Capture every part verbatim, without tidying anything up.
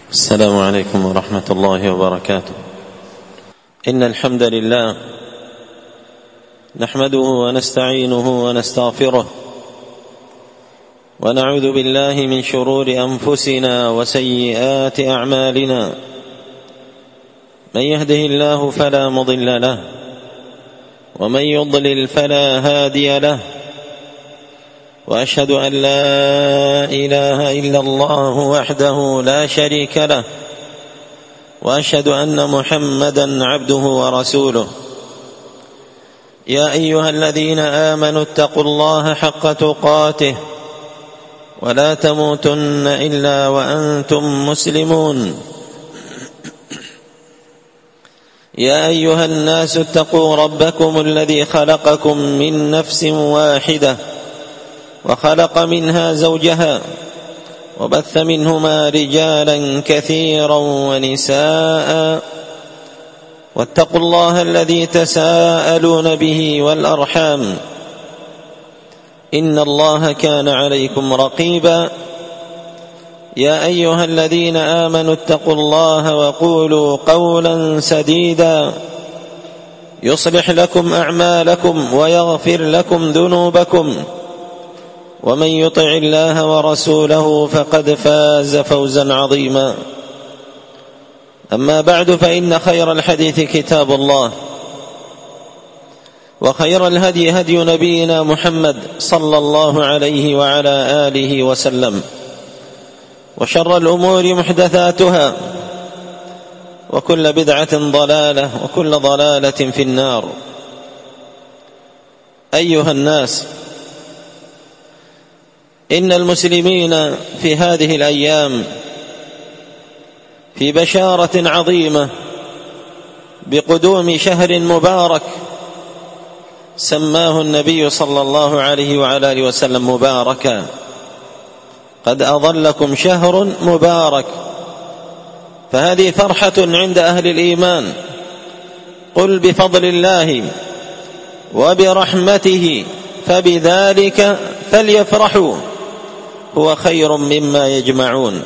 السلام عليكم ورحمة الله وبركاته. إن الحمد لله نحمده ونستعينه ونستغفره ونعوذ بالله من شرور أنفسنا وسيئات أعمالنا. من يهده الله فلا مضل له ومن يضلل فلا هادي له، وأشهد أن لا إله إلا الله وحده لا شريك له، وأشهد أن محمدا عبده ورسوله. يا أيها الذين آمنوا اتقوا الله حق تقاته ولا تموتن إلا وأنتم مسلمون. يا أيها الناس اتقوا ربكم الذي خلقكم من نفس واحدة وخلق منها زوجها وبث منهما رجالا كثيرا ونساء، واتقوا الله الذي تساءلون به والأرحام إن الله كان عليكم رقيبا. يا أيها الذين آمنوا اتقوا الله وقولوا قولا سديدا يصلح لكم أعمالكم ويغفر لكم ذنوبكم، ومن يطع الله ورسوله فقد فاز فوزا عظيما. أما بعد، فإن خير الحديث كتاب الله، وخير الهدي هدي نبينا محمد صلى الله عليه وعلى آله وسلم، وشر الأمور محدثاتها، وكل بدعة ضلالة، وكل ضلالة في النار. أيها الناس، إن المسلمين في هذه الأيام في بشارة عظيمة بقدوم شهر مبارك سماه النبي صلى الله عليه وعلى آله وسلم مباركا. قد أظلكم شهر مبارك، فهذه فرحة عند أهل الإيمان. قل بفضل الله وبرحمته فبذلك فليفرحوا هو خير مما يجمعون.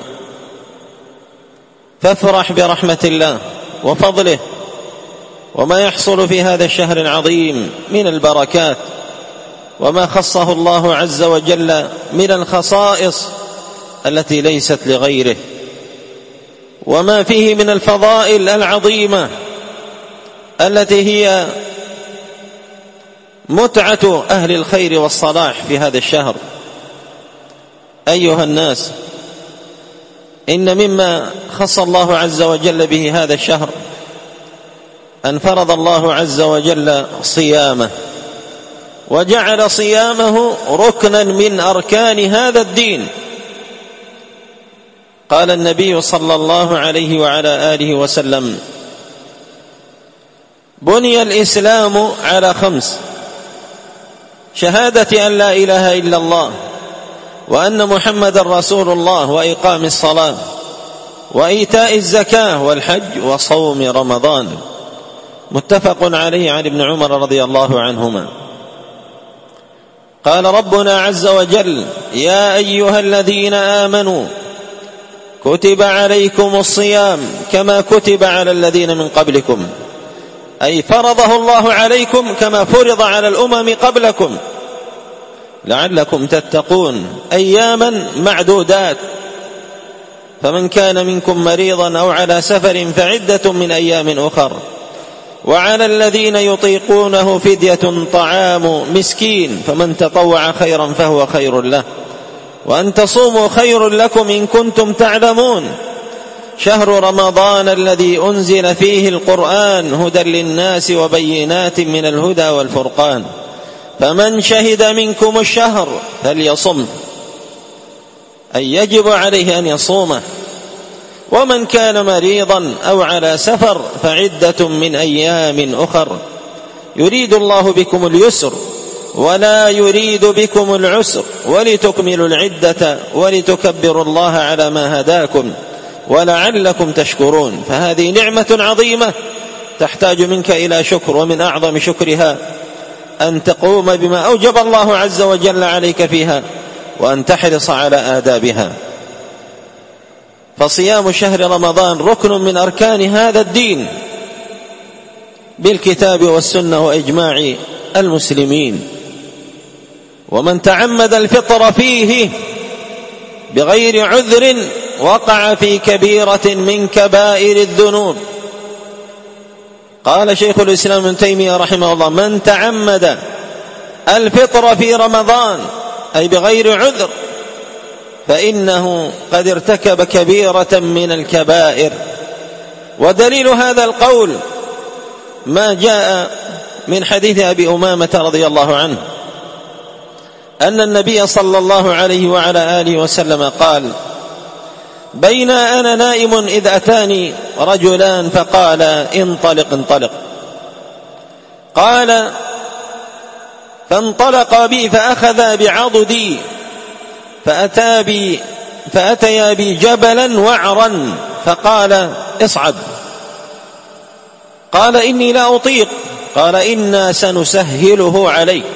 فافرح برحمة الله وفضله وما يحصل في هذا الشهر العظيم من البركات، وما خصه الله عز وجل من الخصائص التي ليست لغيره، وما فيه من الفضائل العظيمة التي هي متعة أهل الخير والصلاح في هذا الشهر. أيها الناس، إن مما خص الله عز وجل به هذا الشهر أن فرض الله عز وجل صيامه، وجعل صيامه ركنا من أركان هذا الدين. قال النبي صلى الله عليه وعلى آله وسلم: بني الإسلام على خمس: شهادة أن لا إله إلا الله وأن محمد رسول الله، وإقام الصلاة، وإيتاء الزكاة، والحج، وصوم رمضان. متفق عليه عن ابن عمر رضي الله عنهما. قال ربنا عز وجل: يا أيها الذين آمنوا كتب عليكم الصيام كما كتب على الذين من قبلكم، أي فرضه الله عليكم كما فرض على الأمم قبلكم، لعلكم تتقون. أياما معدودات، فمن كان منكم مريضا أو على سفر فعدة من أيام أخر، وعلى الذين يطيقونه فدية طعام مسكين، فمن تطوع خيرا فهو خير له، وأن تصوموا خير لكم إن كنتم تعلمون. شهر رمضان الذي أنزل فيه القرآن هدى للناس وبينات من الهدى والفرقان، فمن شهد منكم الشهر فليصم، أي يجب عليه أن يصومه. ومن كان مريضا أو على سفر فعدة من أيام أخر، يريد الله بكم اليسر ولا يريد بكم العسر، ولتكملوا العدة ولتكبروا الله على ما هداكم ولعلكم تشكرون. فهذه نعمة عظيمة تحتاج منك إلى شكر، ومن أعظم شكرها أن تقوم بما أوجب الله عز وجل عليك فيها، وأن تحرص على آدابها. فصيام شهر رمضان ركن من أركان هذا الدين بالكتاب والسنة وإجماع المسلمين. ومن تعمد الفطر فيه بغير عذر وقع في كبيرة من كبائر الذنوب. قال شيخ الإسلام ابن تيمية رحمه الله: من تعمد الفطر في رمضان أي بغير عذر فإنه قد ارتكب كبيرة من الكبائر. ودليل هذا القول ما جاء من حديث أبي أمامة رضي الله عنه أن النبي صلى الله عليه وعلى آله وسلم قال: بين أنا نائم إذ أتاني رجلان فقال: انطلق انطلق. قال: فانطلق بي فأخذا بعضدي فأتى بي فأتيا بي جبلا وعرا فقال: اصعد. قال: إني لا أطيق. قال: إنا سنسهله عليك.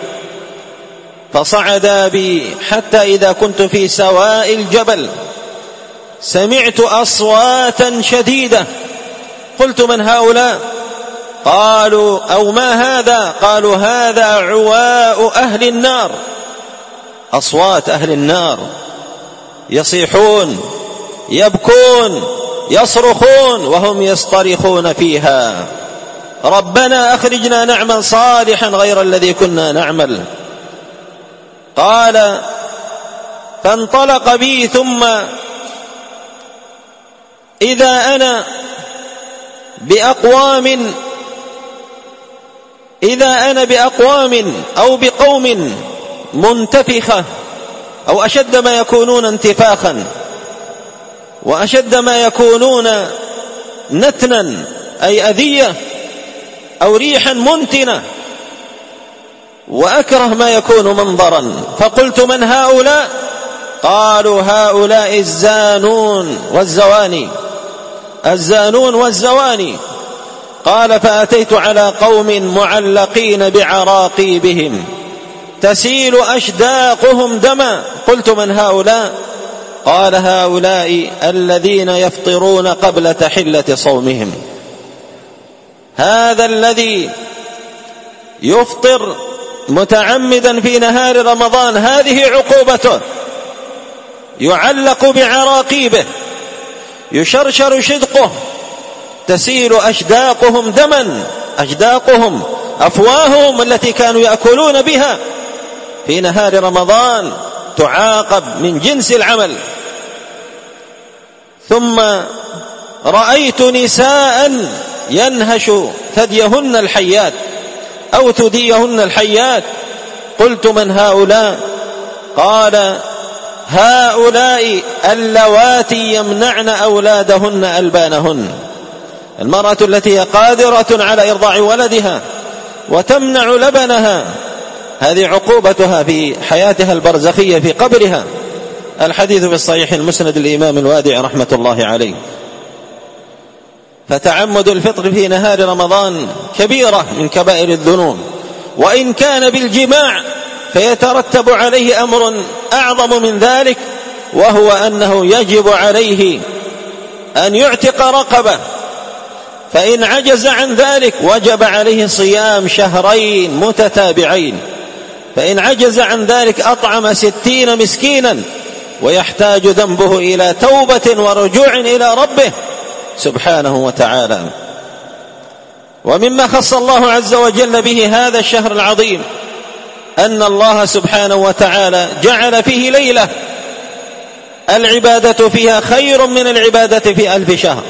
فصعدا بي حتى إذا كنت في سواء الجبل سمعت أصواتا شديدة. قلت: من هؤلاء؟ قالوا: أو ما هذا؟ قالوا: هذا عواء أهل النار، أصوات أهل النار يصيحون يبكون يصرخون وهم يصطرخون فيها: ربنا أخرجنا نعمل صالحا غير الذي كنا نعمل. قال: فانطلق بي ثم إذا أنا بأقوام إذا أنا بأقوام أو بقوم منتفخة أو أشد ما يكونون انتفاخا وأشد ما يكونون نتنا أي أذية أو ريحا منتنة وأكره ما يكون منظرا. فقلت: من هؤلاء؟ قالوا: هؤلاء الزانون والزواني الزانون والزواني. قال: فأتيت على قوم معلقين بعراقيبهم تسيل أشداقهم دما. قلت: من هؤلاء؟ قال: هؤلاء الذين يفطرون قبل تحلة صومهم. هذا الذي يفطر متعمدا في نهار رمضان هذه عقوبته: يعلق بعراقيبه، يشرشر شدقه، تسيل أشداقهم دما. أشداقهم أفواههم التي كانوا يأكلون بها في نهار رمضان تعاقب من جنس العمل. ثم رأيت نساء ينهش ثديهن الحيات أو ثديهن الحيات. قلت: من هؤلاء؟ قال: هؤلاء اللواتي يمنعن أولادهن ألبانهن. المرأة التي هي قادرة على إرضاع ولدها وتمنع لبنها، هذه عقوبتها في حياتها البرزخية في قبرها. الحديث في الصحيح المسند الإمام الوادع رحمة الله عليه. فتعمد الفطر في نهار رمضان كبيرة من كبائر الذنوب، وإن كان بالجماع فيترتب عليه أمر أعظم من ذلك، وهو أنه يجب عليه أن يعتق رقبة، فإن عجز عن ذلك وجب عليه صيام شهرين متتابعين، فإن عجز عن ذلك أطعم ستين مسكينا، ويحتاج ذنبه إلى توبة ورجوع إلى ربه سبحانه وتعالى. ومما خص الله عز وجل به هذا الشهر العظيم أن الله سبحانه وتعالى جعل فيه ليلة العبادة فيها خير من العبادة في ألف شهر.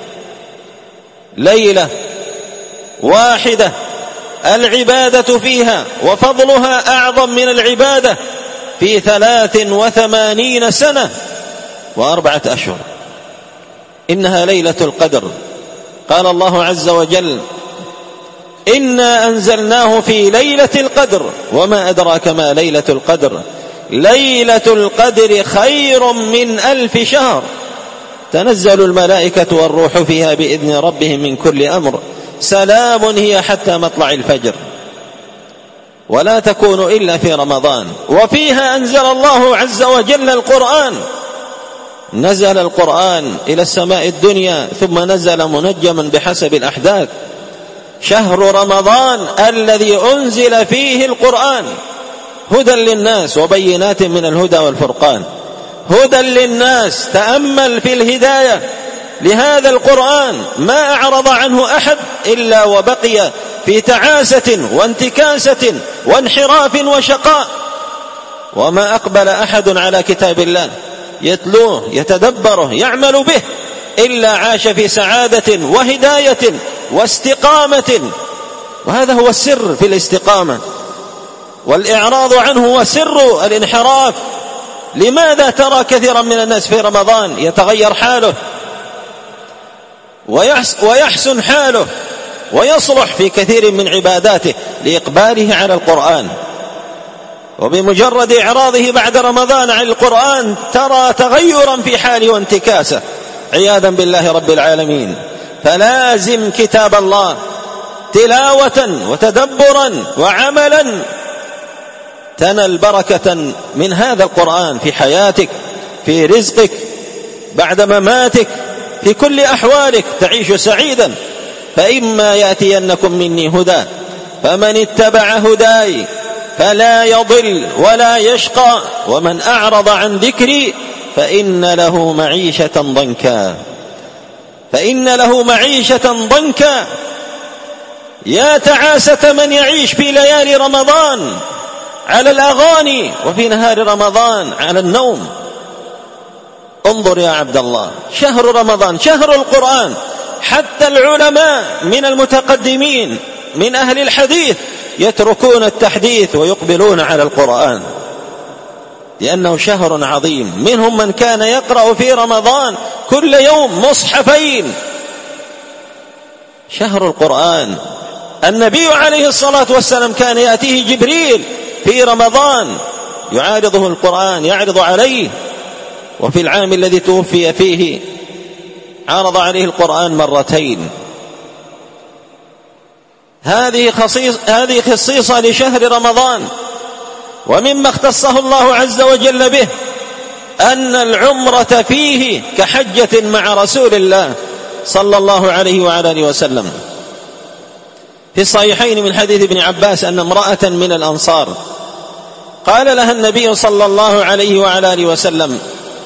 ليلة واحدة العبادة فيها وفضلها أعظم من العبادة في ثلاث وثمانين سنة وأربعة أشهر. إنها ليلة القدر. قال الله عز وجل: إنا أنزلناه في ليلة القدر وما أدراك ما ليلة القدر ليلة القدر خير من ألف شهر تنزل الملائكة والروح فيها بإذن ربهم من كل أمر سلام هي حتى مطلع الفجر. ولا تكون إلا في رمضان. وفيها أنزل الله عز وجل القرآن نزل القرآن إلى السماء الدنيا ثم نزل منجما بحسب الأحداث. شهر رمضان الذي أنزل فيه القرآن هدى للناس وبينات من الهدى والفرقان. هدى للناس، تأمل في الهداية لهذا القرآن، ما أعرض عنه أحد إلا وبقي في تعاسة وانتكاسة وانحراف وشقاء، وما أقبل أحد على كتاب الله يتلوه يتدبره يعمل به إلا عاش في سعادة وهداية واستقامة. وهذا هو السر في الاستقامة، والإعراض عنه هو سر الانحراف. لماذا ترى كثيرا من الناس في رمضان يتغير حاله ويحسن حاله ويصلح في كثير من عباداته لإقباله على القرآن، وبمجرد إعراضه بعد رمضان عن القرآن ترى تغيرا في حاله وانتكاسه عياذا بالله رب العالمين. فلازم كتاب الله تلاوة وتدبرا وعملا، تنل بركة من هذا القرآن في حياتك، في رزقك، بعد مماتك، في كل أحوالك تعيش سعيدا. فإما يأتينكم مني هدى فمن اتبع هداي فلا يضل ولا يشقى ومن أعرض عن ذكري فإن له معيشة ضنكا. فإن له معيشة ضنكا. يا تعاسة من يعيش في ليالي رمضان على الأغاني وفي نهار رمضان على النوم. انظر يا عبد الله، شهر رمضان شهر القرآن. حتى العلماء من المتقدمين من أهل الحديث يتركون التحديث ويقبلون على القرآن لأنه شهر عظيم. منهم من كان يقرأ في رمضان كل يوم مصحفين. شهر القرآن. النبي عليه الصلاة والسلام كان يأتيه جبريل في رمضان يعارضه القرآن، يعرض عليه. وفي العام الذي توفي فيه عرض عليه القرآن مرتين. هذه خصيص هذه خصيصة لشهر رمضان. ومما اختصه الله عز وجل به أن العمرة فيه كحجة مع رسول الله صلى الله عليه وعلى آله وسلم. في الصحيحين من حديث ابن عباس أن امرأة من الأنصار قال لها النبي صلى الله عليه وعلى آله وسلم: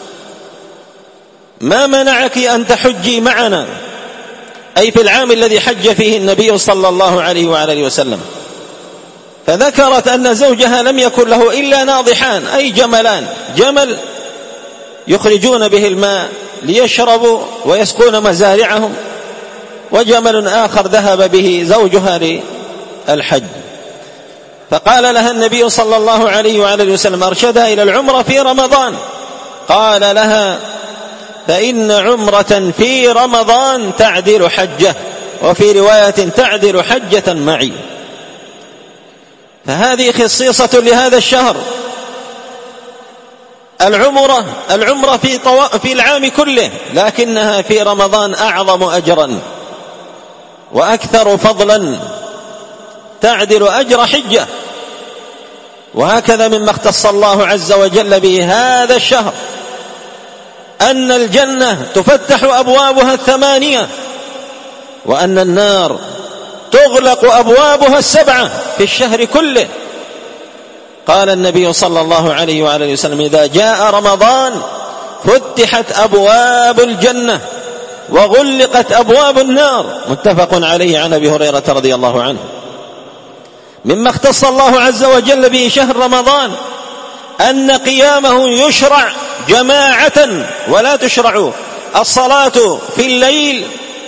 ما منعك أن تحجي معنا؟ أي في العام الذي حج فيه النبي صلى الله عليه وعلى آله وسلم. فذكرت أن زوجها لم يكن له إلا ناضحان، أي جملان، جمل يخرجون به الماء ليشربوا ويسقون مزارعهم، وجمل آخر ذهب به زوجها للحج. فقال لها النبي صلى الله عليه وعلى آله وسلم أرشدها إلى العمرة في رمضان. قال لها: فإن عمرة في رمضان تعدل حجة، وفي رواية تعدل حجة معي. فهذه خصيصة لهذا الشهر. العمرة العمرة في, طو... في العام كله، لكنها في رمضان أعظم أجرا وأكثر فضلا، تعدل أجر حجة. وهكذا مما اختص الله عز وجل به هذا الشهر أن الجنة تفتح أبوابها الثمانية، وأن النار تغلق أبوابها السبعة في الشهر كله. قال النبي صلى الله عليه وعلى وسلم: إذا جاء رمضان فتحت أبواب الجنة وغلقت أبواب النار. متفق عليه عن أبي هريرة رضي الله عنه. مما اختص الله عز وجل به شهر رمضان أن قيامه يشرع جماعة، ولا تشرع الصلاة في الليل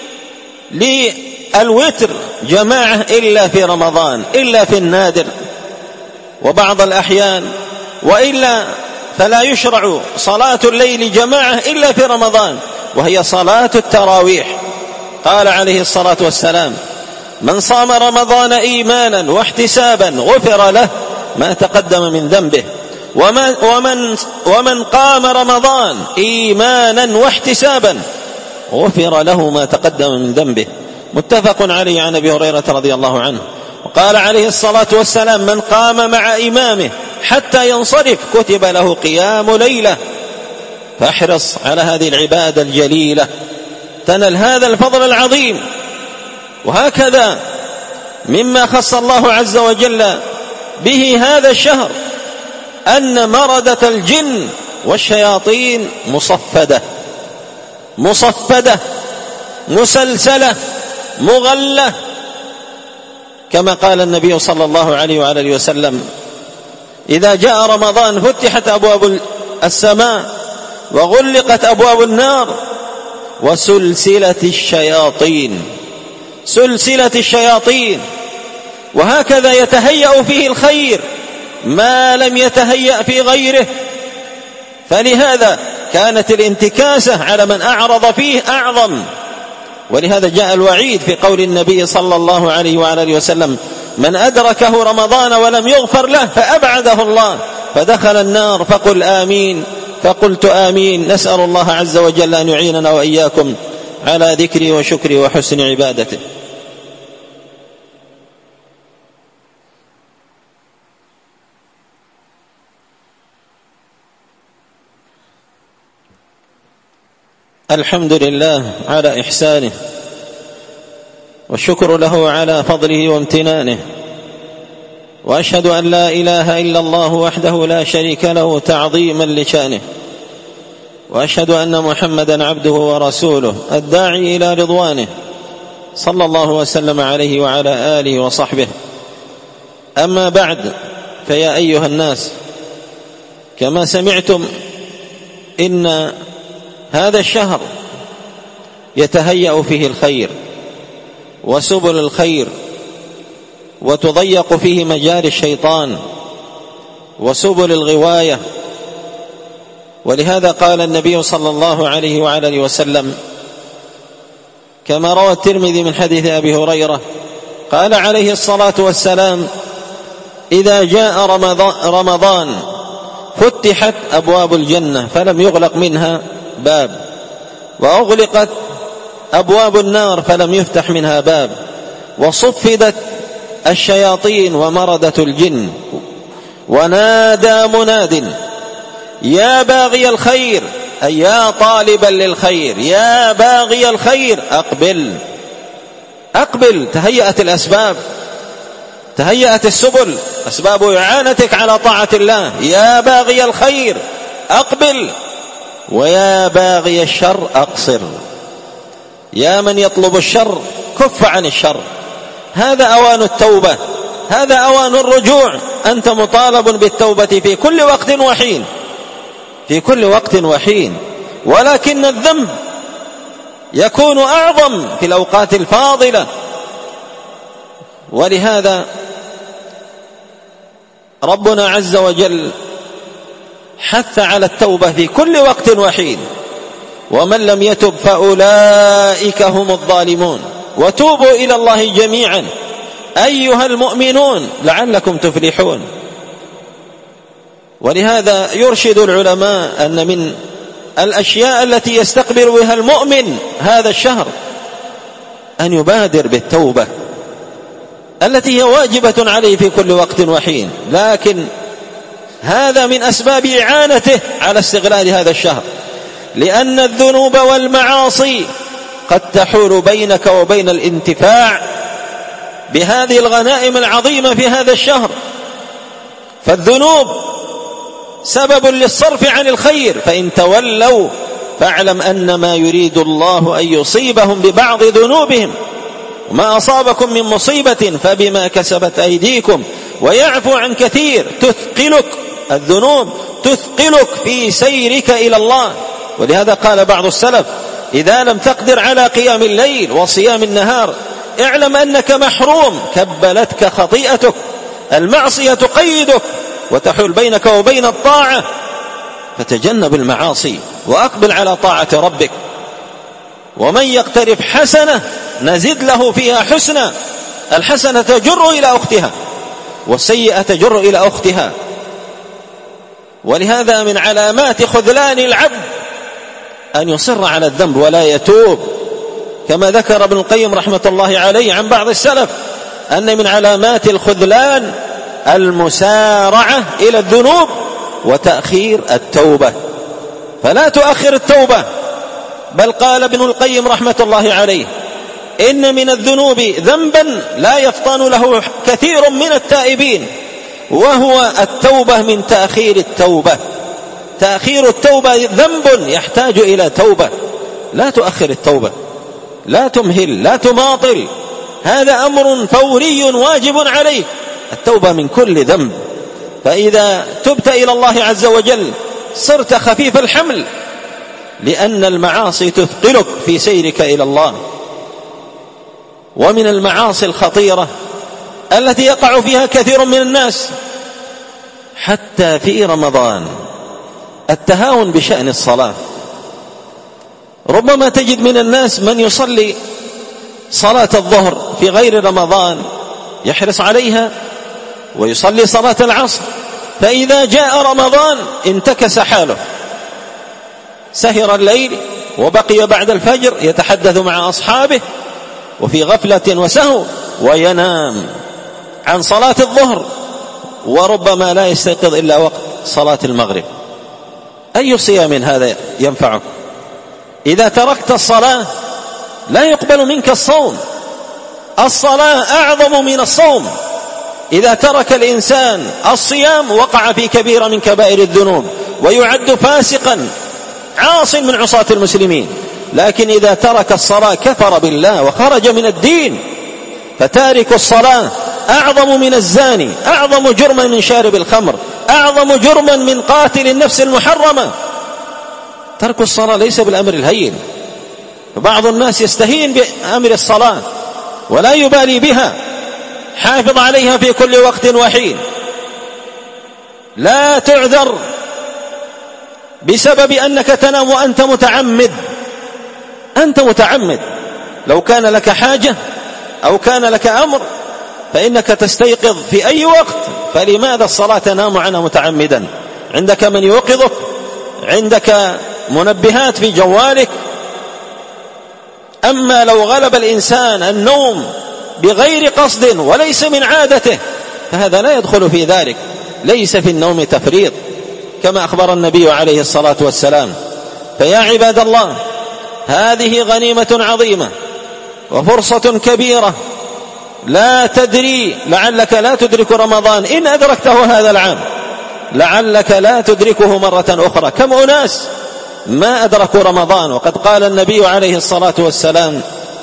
للوتر جماعة إلا في رمضان، إلا في النادر وبعض الأحيان، وإلا فلا يشرع صلاة الليل جماعة إلا في رمضان، وهي صلاة التراويح. قال عليه الصلاة والسلام: من صام رمضان إيمانا واحتسابا غفر له ما تقدم من ذنبه، ومن, ومن, ومن قام رمضان إيمانا واحتسابا غفر له ما تقدم من ذنبه. متفق عليه عن أبي هريرة رضي الله عنه. وقال عليه الصلاة والسلام: من قام مع إمامه حتى ينصرف كتب له قيام ليلة. فاحرص على هذه العبادة الجليلة تنل هذا الفضل العظيم. وهكذا مما خص الله عز وجل به هذا الشهر أن مردة الجن والشياطين مصفدة مصفدة مسلسلة مغلة، كما قال النبي صلى الله عليه وعلى اله وسلم: إذا جاء رمضان فتحت أبواب السماء وغلقت أبواب النار وسلسلة الشياطين سلسلة الشياطين. وهكذا يتهيأ فيه الخير ما لم يتهيأ في غيره. فلهذا كانت الانتكاسة على من أعرض فيه أعظم، ولهذا جاء الوعيد في قول النبي صلى الله عليه وعلى اله وسلم: من أدركه رمضان ولم يغفر له فأبعده الله فدخل النار. فقل آمين. فقلت آمين. نسأل الله عز وجل أن يعيننا وإياكم على ذكري وشكري وحسن عبادته. الحمد لله على إحسانه، والشكر له على فضله وامتنانه، وأشهد أن لا إله إلا الله وحده لا شريك له تعظيما لشأنه، وأشهد أن محمدا عبده ورسوله الداعي إلى رضوانه صلى الله وسلم عليه وعلى آله وصحبه. أما بعد، فيا أيها الناس، كما سمعتم إن هذا الشهر يتهيأ فيه الخير وسبل الخير، وتضيق فيه مجال الشيطان وسبل الغواية. ولهذا قال النبي صلى الله عليه وعلى اله وسلم كما روى الترمذي من حديث أبي هريرة قال عليه الصلاة والسلام: إذا جاء رمضان فتحت أبواب الجنة فلم يغلق منها باب، وأغلقت أبواب النار فلم يفتح منها باب، وصفدت الشياطين ومردة الجن، ونادى مناد: يا باغي الخير، أي يا طالبا للخير، يا باغي الخير أقبل أقبل. تهيأت الأسباب، تهيأت السبل، أسباب إعانتك على طاعة الله. يا باغي الخير أقبل، ويا باغي الشر أقصر. يا من يطلب الشر كف عن الشر. هذا أوان التوبة، هذا أوان الرجوع. أنت مطالب بالتوبة في كل وقت وحين، في كل وقت وحين، ولكن الذنب يكون أعظم في الأوقات الفاضلة. ولهذا ربنا عز وجل حث على التوبة في كل وقت وحين: ومن لم يتب فأولئك هم الظالمون، وتوبوا إلى الله جميعا أيها المؤمنون لعلكم تفلحون. ولهذا يرشد العلماء أن من الأشياء التي يستقبل بها المؤمن هذا الشهر أن يبادر بالتوبة التي هي واجبة عليه في كل وقت وحين، لكن هذا من أسباب إعانته على استغلال هذا الشهر، لأن الذنوب والمعاصي قد تحول بينك وبين الانتفاع بهذه الغنائم العظيمة في هذا الشهر. فالذنوب سبب للصرف عن الخير، فإن تولوا فاعلم أن ما يريد الله أن يصيبهم ببعض ذنوبهم، وما أصابكم من مصيبة فبما كسبت أيديكم ويعفو عن كثير. تثقلك الذنوب، تثقلك في سيرك إلى الله. ولهذا قال بعض السلف: إذا لم تقدر على قيام الليل وصيام النهار اعلم أنك محروم، كبلتك خطيئتك. المعصية تقيدك وتحول بينك وبين الطاعة، فتجنب المعاصي وأقبل على طاعة ربك. ومن يقترف حسنة نزد له فيها حسنة. الحسنة تجر إلى أختها، والسيئة تجر إلى أختها. ولهذا من علامات خذلان العبد أن يصر على الذنب ولا يتوب، كما ذكر ابن القيم رحمة الله عليه عن بعض السلف أن من علامات الخذلان المسارعة إلى الذنوب وتأخير التوبة. فلا تؤخر التوبة. بل قال ابن القيم رحمة الله عليه: إن من الذنوب ذنبا لا يفطن له كثير من التائبين، وهو التوبة من تأخير التوبة. تأخير التوبة ذنب يحتاج إلى توبة. لا تؤخر التوبة، لا تمهل، لا تماطل، هذا أمر فوري واجب عليك، التوبة من كل ذنب. فإذا تبت إلى الله عز وجل صرت خفيف الحمل، لأن المعاصي تثقلك في سيرك إلى الله. ومن المعاصي الخطيرة التي يقع فيها كثير من الناس حتى في رمضان التهاون بشأن الصلاة. ربما تجد من الناس من يصلي صلاة الظهر في غير رمضان يحرص عليها، ويصلي صلاة العصر، فإذا جاء رمضان انتكس حاله، سهر الليل وبقي بعد الفجر يتحدث مع أصحابه وفي غفلة وسهو، وينام عن صلاة الظهر، وربما لا يستيقظ إلا وقت صلاة المغرب. أي صيام هذا ينفعك؟ إذا تركت الصلاة لا يقبل منك الصوم. الصلاة أعظم من الصوم. إذا ترك الإنسان الصيام وقع في كبيرة من كبائر الذنوب، ويعد فاسقا عاص من عصاة المسلمين. لكن إذا ترك الصلاة كفر بالله وخرج من الدين. فتارك الصلاة أعظم من الزاني، أعظم جرما من شارب الخمر، أعظم جرما من قاتل النفس المحرمة. ترك الصلاة ليس بالأمر الهين. فبعض الناس يستهين بأمر الصلاة ولا يبالي بها، حافظ عليها في كل وقت وحين. لا تعذر بسبب أنك تنام وأنت متعمد. أنت متعمد، لو كان لك حاجة أو كان لك أمر فإنك تستيقظ في أي وقت، فلماذا الصلاة تنام عنها متعمدا؟ عندك من يوقظك، عندك منبهات في جوالك. أما لو غلب الإنسان النوم بغير قصد وليس من عادته فهذا لا يدخل في ذلك، ليس في النوم تفريط كما أخبر النبي عليه الصلاة والسلام. فيا عباد الله، هذه غنيمة عظيمة وفرصة كبيرة، لا تدري، لعلك لا تدرك رمضان إن أدركته هذا العام، لعلك لا تدركه مرة أخرى. كم أناس ما أدركوا رمضان، وقد قال النبي عليه الصلاة والسلام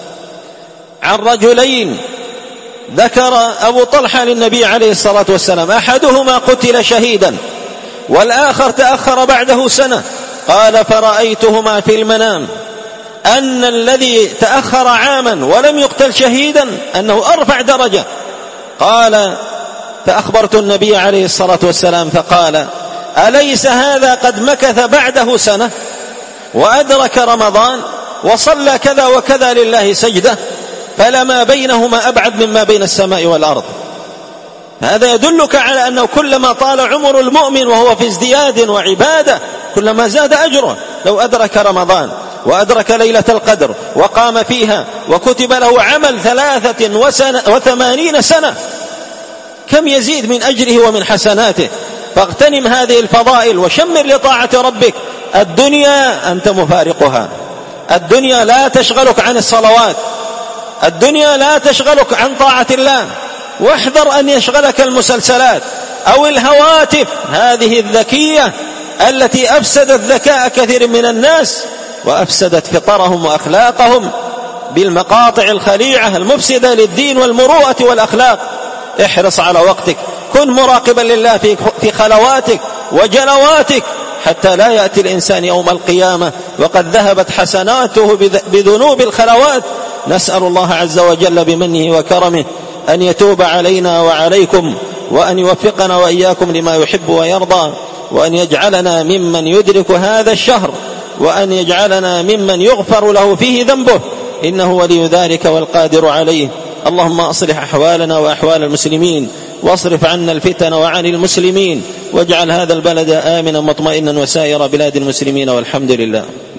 عن رجلين، ذكر أبو طلحة للنبي عليه الصلاة والسلام: أحدهما قتل شهيدا والآخر تأخر بعده سنة. قال: فرأيتهما في المنام أن الذي تأخر عاما ولم يقتل شهيدا أنه أرفع درجة. قال: فأخبرت النبي عليه الصلاة والسلام فقال: أليس هذا قد مكث بعده سنة وأدرك رمضان وصلى كذا وكذا لله سجدة، فلما بينهما أبعد مما بين السماء والأرض. هذا يدلك على أنه كلما طال عمر المؤمن وهو في ازدياد وعبادة كلما زاد أجره. لو أدرك رمضان وأدرك ليلة القدر وقام فيها وكتب له عمل ثلاثة وثمانين سنة، كم يزيد من أجره ومن حسناته. فاغتنم هذه الفضائل وشمر لطاعة ربك. الدنيا أنت مفارقها، الدنيا لا تشغلك عن الصلوات، الدنيا لا تشغلك عن طاعة الله. واحذر أن يشغلك المسلسلات أو الهواتف هذه الذكية التي أفسدت ذكاء كثير من الناس وأفسدت فطرهم وأخلاقهم بالمقاطع الخليعة المفسدة للدين والمروءة والأخلاق. احرص على وقتك، كن مراقبا لله في خلواتك وجلواتك، حتى لا يأتي الإنسان يوم القيامة وقد ذهبت حسناته بذنوب الخلوات. نسأل الله عز وجل بمنه وكرمه أن يتوب علينا وعليكم، وأن يوفقنا وإياكم لما يحب ويرضى، وأن يجعلنا ممن يدرك هذا الشهر، وأن يجعلنا ممن يغفر له فيه ذنبه، إنه ولي ذلك والقادر عليه. اللهم أصلح أحوالنا وأحوال المسلمين، واصرف عنا الفتن وعن المسلمين، واجعل هذا البلد آمنا مطمئنا وسائر بلاد المسلمين، والحمد لله.